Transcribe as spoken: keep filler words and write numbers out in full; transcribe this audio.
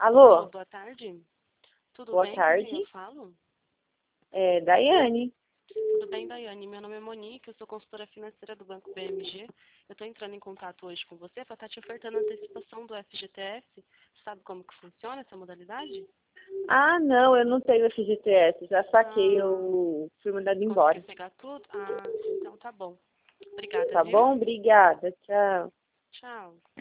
Alô, Alô, boa tarde. Tudo boa bem com quem eu tarde. falo? É, Daiane. Tudo bem, Daiane? Meu nome é Monique, eu sou consultora financeira do Banco B M G. Eu estou entrando em contato hoje com você para estar te ofertando a antecipação do F G T S. Sabe como que funciona essa modalidade? Ah, não, eu não tenho F G T S. Já saquei, Ah, eu fui mandada embora. conseguiu pegar tudo? Ah, então tá bom. Obrigada, Tá viu? bom? Obrigada. Tchau. Tchau.